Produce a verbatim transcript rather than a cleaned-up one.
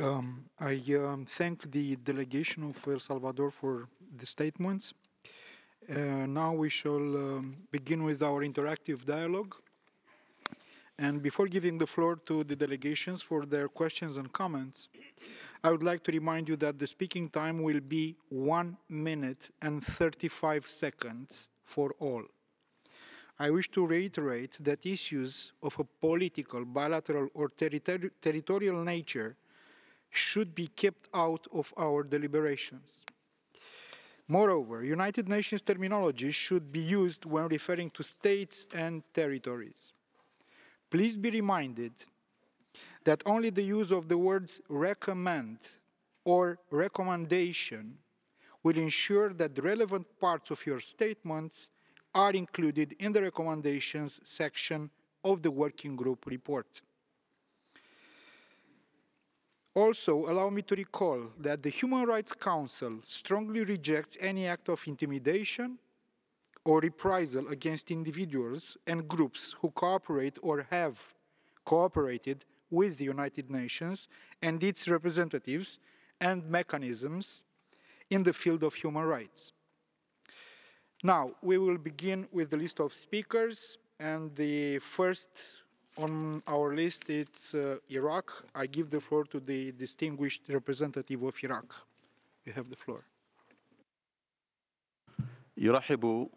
Um, I um, thank the delegation of El Salvador for the statements. Uh, now we shall um, begin with our interactive dialogue. And before giving the floor to the delegations for their questions and comments, I would like to remind you that the speaking time will be one minute and thirty-five seconds for all. I wish to reiterate that issues of a political, bilateral, or territori territorial nature should be kept out of our deliberations. Moreover, United Nations terminology should be used when referring to states and territories. Please be reminded that only the use of the words recommend or recommendation will ensure that the relevant parts of your statements are included in the recommendations section of the working group report. Also, allow me to recall that the Human Rights Council strongly rejects any act of intimidation or reprisal against individuals and groups who cooperate or have cooperated with the United Nations and its representatives and mechanisms in the field of human rights. Now, we will begin with the list of speakers, and the first on our list is uh, Iraq. I give the floor to the distinguished representative of Iraq. You have the floor. يرحب